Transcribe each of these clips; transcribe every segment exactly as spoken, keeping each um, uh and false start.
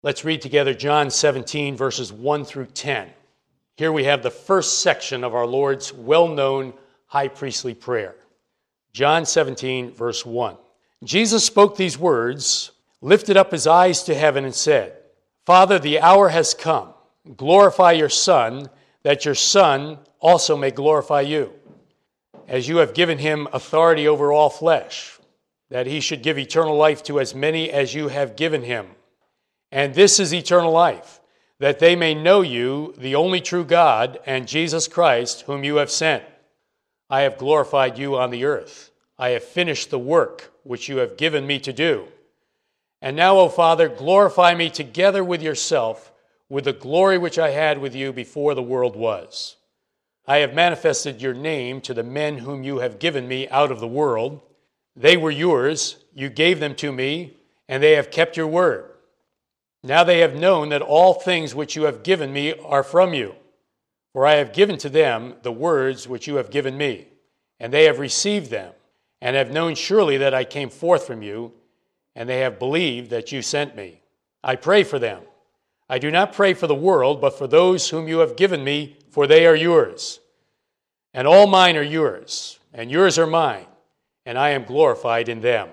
Let's read together John seventeen, verses one through ten. Here we have the first section of our Lord's well-known high priestly prayer. John seventeen, verse one. Jesus spoke these words, lifted up his eyes to heaven, and said, Father, the hour has come. Glorify your Son, that your Son also may glorify you, as you have given him authority over all flesh, that he should give eternal life to as many as you have given him. And this is eternal life, that they may know you, the only true God, and Jesus Christ, whom you have sent. I have glorified you on the earth. I have finished the work which you have given me to do. And now, O Father, glorify me together with yourself, with the glory which I had with you before the world was. I have manifested your name to the men whom you have given me out of the world. They were yours, you gave them to me, and they have kept your word. Now they have known that all things which you have given me are from you. For I have given to them the words which you have given me, and they have received them, and have known surely that I came forth from you, and they have believed that you sent me. I pray for them. I do not pray for the world, but for those whom you have given me, for they are yours. And all mine are yours, and yours are mine, and I am glorified in them.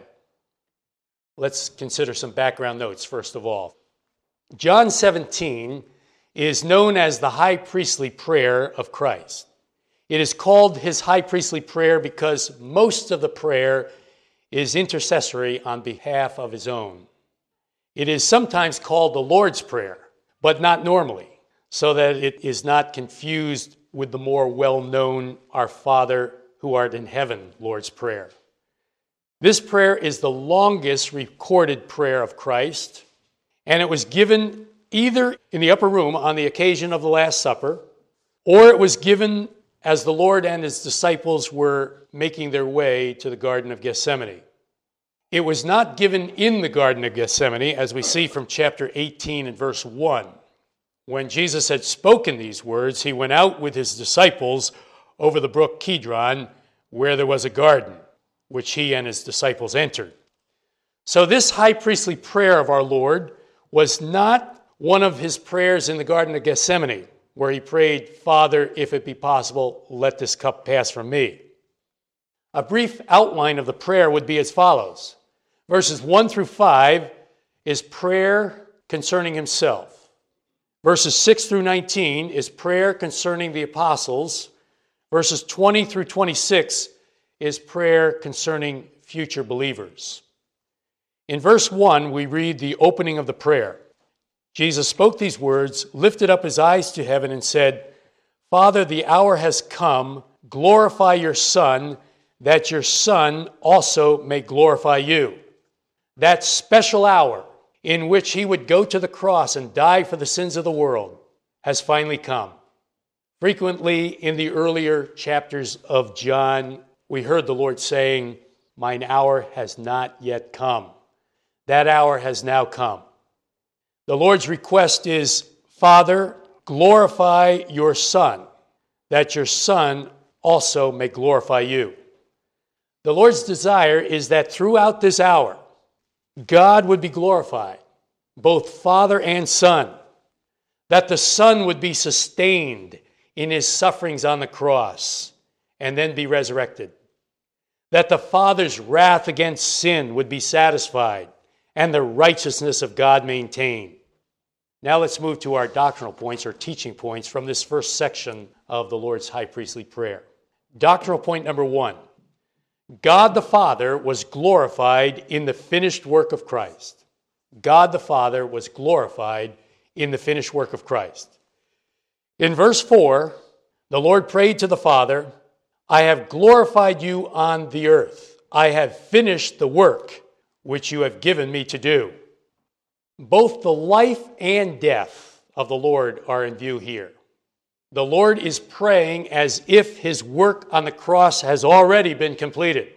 Let's consider some background notes, first of all. John seventeen is known as the high priestly prayer of Christ. It is called his high priestly prayer because most of the prayer is intercessory on behalf of his own. It is sometimes called the Lord's Prayer, but not normally, so that it is not confused with the more well-known Our Father who art in heaven Lord's Prayer. This prayer is the longest recorded prayer of Christ, and it was given either in the upper room on the occasion of the Last Supper, or it was given as the Lord and his disciples were making their way to the Garden of Gethsemane. It was not given in the Garden of Gethsemane, as we see from chapter eighteen and verse one. When Jesus had spoken these words, he went out with his disciples over the brook Kidron, where there was a garden, which he and his disciples entered. So this high priestly prayer of our Lord was not one of his prayers in the Garden of Gethsemane, where he prayed, Father, if it be possible, let this cup pass from me. A brief outline of the prayer would be as follows. Verses one through five is prayer concerning himself. Verses six through nineteen is prayer concerning the apostles. Verses twenty through twenty-six is prayer concerning future believers. In verse one, we read the opening of the prayer. Jesus spoke these words, lifted up his eyes to heaven, and said, Father, the hour has come. Glorify your Son, that your Son also may glorify you. That special hour in which he would go to the cross and die for the sins of the world has finally come. Frequently in the earlier chapters of John, we heard the Lord saying, Mine hour has not yet come. That hour has now come. The Lord's request is, Father, glorify your Son, that your Son also may glorify you. The Lord's desire is that throughout this hour, God would be glorified, both Father and Son, that the Son would be sustained in his sufferings on the cross and then be resurrected, that the Father's wrath against sin would be satisfied and the righteousness of God maintained. Now let's move to our doctrinal points or teaching points from this first section of the Lord's high priestly prayer. Doctrinal point number one. God the Father was glorified in the finished work of Christ. God the Father was glorified in the finished work of Christ. In verse four, the Lord prayed to the Father, I have glorified you on the earth. I have finished the work which you have given me to do. Both the life and death of the Lord are in view here. The Lord is praying as if his work on the cross has already been completed.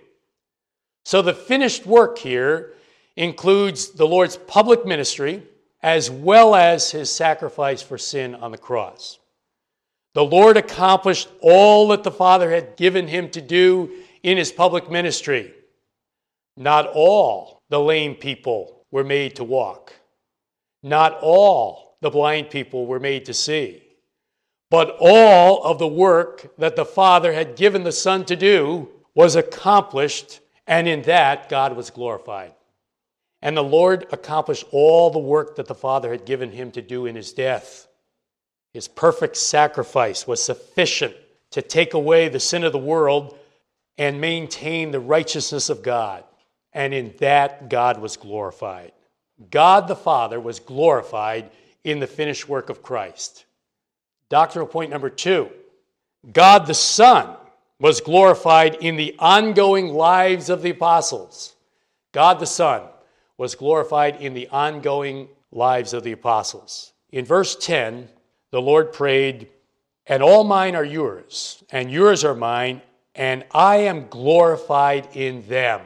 So the finished work here includes the Lord's public ministry as well as his sacrifice for sin on the cross. The Lord accomplished all that the Father had given him to do in his public ministry. Not all the lame people were made to walk. Not all the blind people were made to see, but all of the work that the Father had given the Son to do was accomplished, and in that God was glorified. And the Lord accomplished all the work that the Father had given him to do in his death. His perfect sacrifice was sufficient to take away the sin of the world and maintain the righteousness of God. And in that, God was glorified. God the Father was glorified in the finished work of Christ. Doctrinal point number two, God the Son was glorified in the ongoing lives of the apostles. God the Son was glorified in the ongoing lives of the apostles. In verse ten, the Lord prayed, "And all mine are yours, and yours are mine, and I am glorified in them."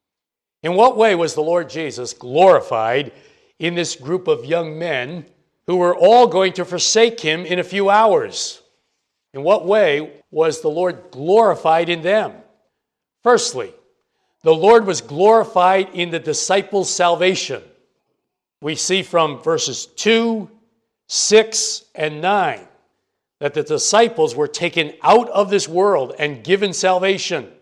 In what way was the Lord Jesus glorified in this group of young men who were all going to forsake him in a few hours? In what way was the Lord glorified in them? Firstly, the Lord was glorified in the disciples' salvation. We see from verses two, six, and nine that the disciples were taken out of this world and given salvation.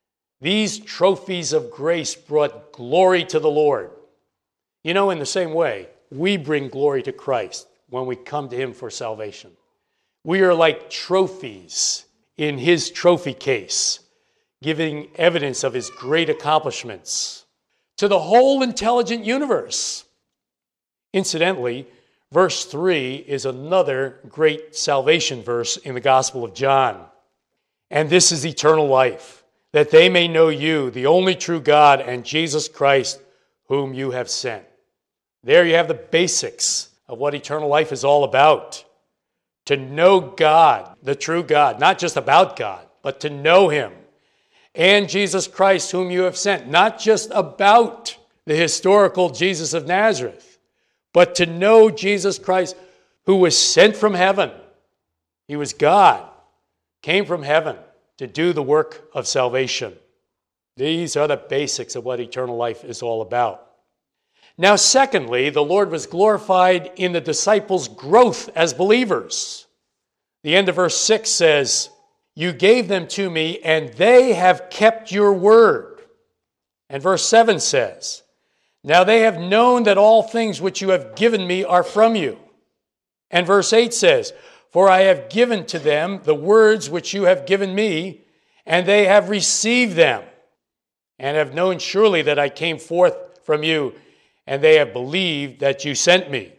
These trophies of grace brought glory to the Lord. You know, in the same way, we bring glory to Christ when we come to him for salvation. We are like trophies in his trophy case, giving evidence of his great accomplishments to the whole intelligent universe. Incidentally, verse three is another great salvation verse in the Gospel of John. "And this is eternal life, that they may know you, the only true God, and Jesus Christ, whom you have sent." There you have the basics of what eternal life is all about. To know God, the true God, not just about God, but to know him. And Jesus Christ, whom you have sent, not just about the historical Jesus of Nazareth, but to know Jesus Christ, who was sent from heaven. He was God, came from heaven to do the work of salvation. These are the basics of what eternal life is all about. Now, secondly, the Lord was glorified in the disciples' growth as believers. The end of verse six says, "You gave them to me, and they have kept your word." And verse seven says, "Now they have known that all things which you have given me are from you." And verse eight says, "For I have given to them the words which you have given me, and they have received them, and have known surely that I came forth from you, and they have believed that you sent me."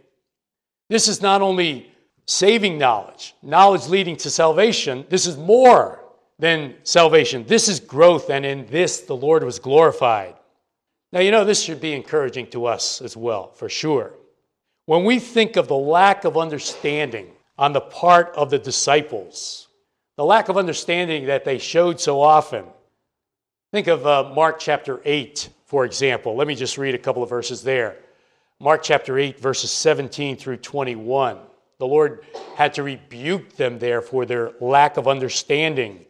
This is not only saving knowledge, knowledge leading to salvation. This is more than salvation. This is growth, and in this the Lord was glorified. Now, you know, this should be encouraging to us as well, for sure. When we think of the lack of understanding on the part of the disciples, the lack of understanding that they showed so often, think of uh, Mark chapter eight, for example. Let me just read a couple of verses there. Mark chapter eight, verses seventeen through twenty-one. The Lord had to rebuke them there for their lack of understanding.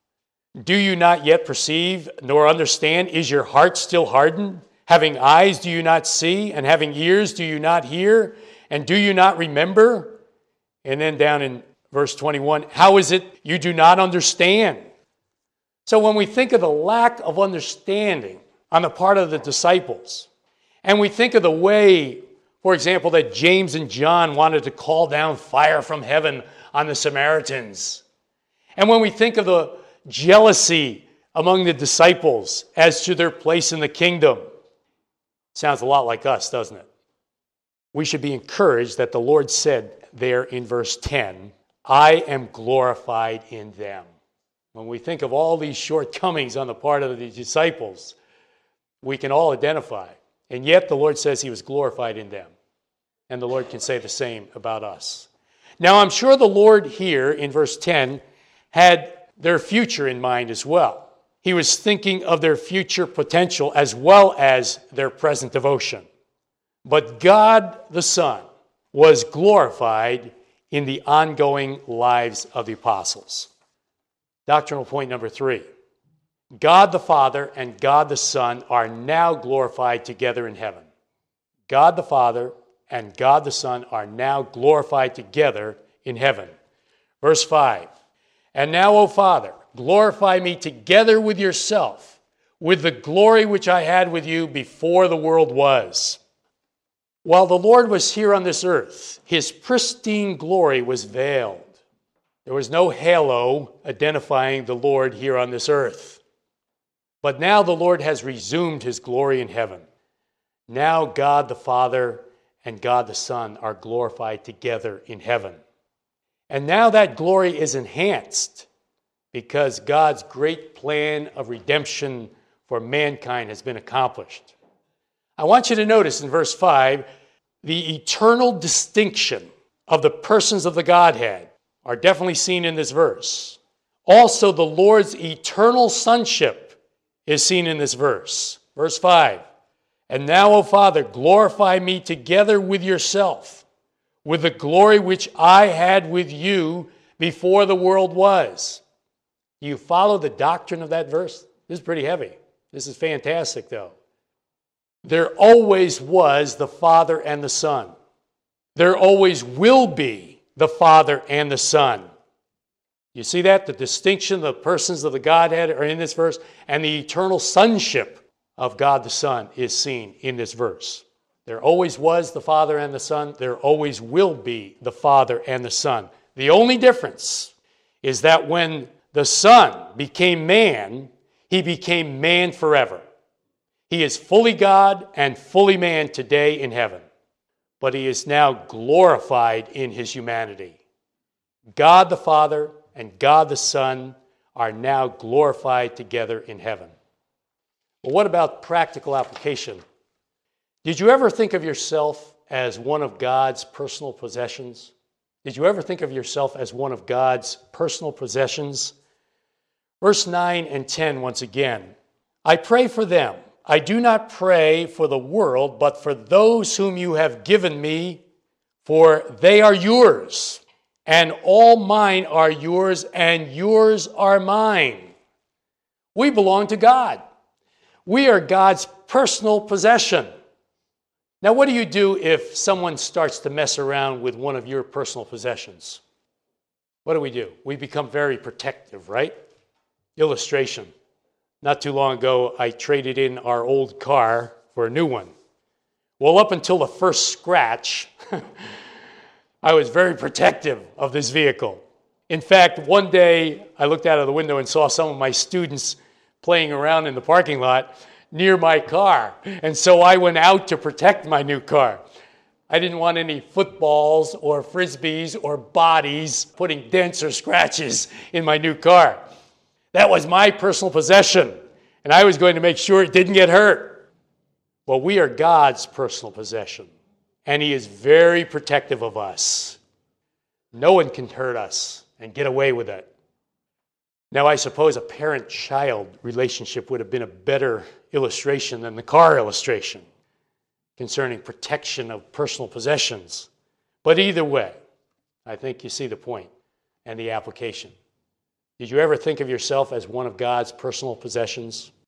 "Do you not yet perceive, nor understand? Is your heart still hardened? Having eyes, do you not see? And having ears, do you not hear? And do you not remember?" And then down in verse twenty-one, "How is it you do not understand?" So when we think of the lack of understanding on the part of the disciples, and we think of the way, for example, that James and John wanted to call down fire from heaven on the Samaritans, and when we think of the jealousy among the disciples as to their place in the kingdom, sounds a lot like us, doesn't it? We should be encouraged that the Lord said there in verse ten, "I am glorified in them." When we think of all these shortcomings on the part of the disciples, we can all identify. And yet the Lord says he was glorified in them. And the Lord can say the same about us. Now, I'm sure the Lord here in verse ten had their future in mind as well. He was thinking of their future potential as well as their present devotion. But God the Son was glorified in the ongoing lives of the apostles. Doctrinal point number three. God the Father and God the Son are now glorified together in heaven. God the Father and God the Son are now glorified together in heaven. Verse five, and now, O Father, glorify me together with yourself, with the glory which I had with you before the world was. While the Lord was here on this earth, his pristine glory was veiled. There was no halo identifying the Lord here on this earth. But now the Lord has resumed his glory in heaven. Now God the Father and God the Son are glorified together in heaven. And now that glory is enhanced because God's great plan of redemption for mankind has been accomplished. I want you to notice in verse five, the eternal distinction of the persons of the Godhead are definitely seen in this verse. Also, the Lord's eternal sonship is seen in this verse. Verse five, and now, O Father, glorify me together with yourself, with the glory which I had with you before the world was. Do you follow the doctrine of that verse? This is pretty heavy. This is fantastic, though. There always was the Father and the Son. There always will be the Father and the Son. You see that? The distinction of the persons of the Godhead are in this verse, and the eternal sonship of God the Son is seen in this verse. There always was the Father and the Son. There always will be the Father and the Son. The only difference is that when the Son became man, he became man forever. He is fully God and fully man today in heaven, but he is now glorified in his humanity. God the Father and God the Son are now glorified together in heaven. But what about practical application? Did you ever think of yourself as one of God's personal possessions? Did you ever think of yourself as one of God's personal possessions? Verse nine and ten once again. I pray for them. I do not pray for the world, but for those whom you have given me, for they are yours, and all mine are yours, and yours are mine. We belong to God. We are God's personal possession. Now, what do you do if someone starts to mess around with one of your personal possessions? What do we do? We become very protective, right? Illustration. Not too long ago, I traded in our old car for a new one. Well, up until the first scratch, I was very protective of this vehicle. In fact, one day, I looked out of the window and saw some of my students playing around in the parking lot near my car. And so I went out to protect my new car. I didn't want any footballs or frisbees or bodies putting dents or scratches in my new car. That was my personal possession, and I was going to make sure it didn't get hurt. Well, we are God's personal possession, and he is very protective of us. No one can hurt us and get away with it. Now, I suppose a parent-child relationship would have been a better illustration than the car illustration concerning protection of personal possessions. But either way, I think you see the point and the application. Did you ever think of yourself as one of God's personal possessions?